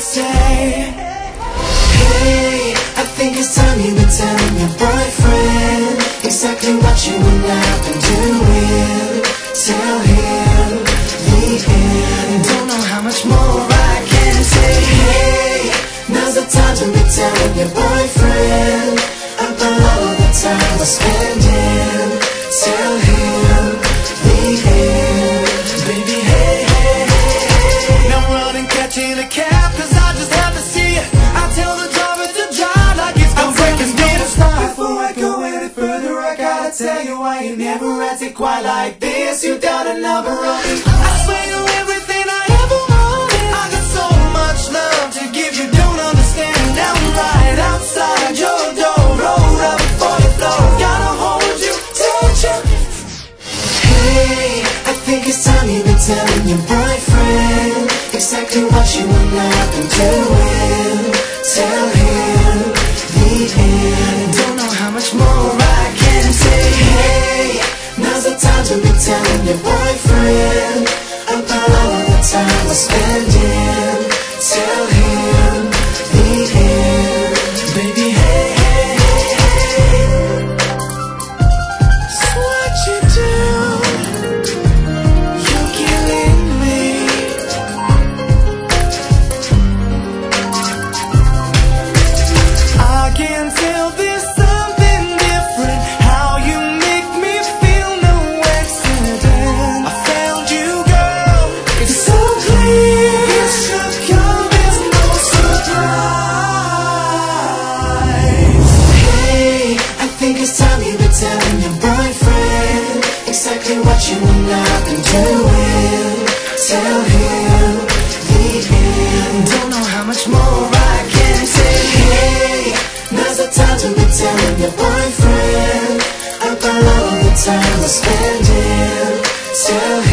say, hey, I think it's time you be telling your boyfriend exactly what you and I've been doing. Tell him the end. Don't know how much more I can say. Hey, now's the time to be telling your boyfriend about all the time we're spending. Tell him the end. Baby, hey, hey, hey, hey. Now run and catching a cab, cause I just have to see it. I tell the driver to drive like it's gonna break his needle. Before I go any further, I gotta tell you why you never acted quite like this. You got a number on me. I swear you're everything I ever wanted. I got so much love to give you, don't understand. Now I'm right outside your door, roll up for the floor. Gotta hold you, touch you. Hey, I think it's time you've been telling your boyfriend exactly what you and I've been doing. Tell him the end. Don't know how much more I can say. Hey, now's the time to be telling your boyfriend about all the time we're spending. Tell him the end. Baby, hey, hey, hey, hey. So what you do? You're killing me. I can tell there's something different. How you make me feel, no accident. I found you, girl. It's so clear. It should come as no surprise. Hey, I think it's time you be telling your boyfriend exactly what you and I've been doing. Tell him the end. Don't know how much more I can say. Hey, now's the time to be telling your boyfriend about all the time we're spending. Tell him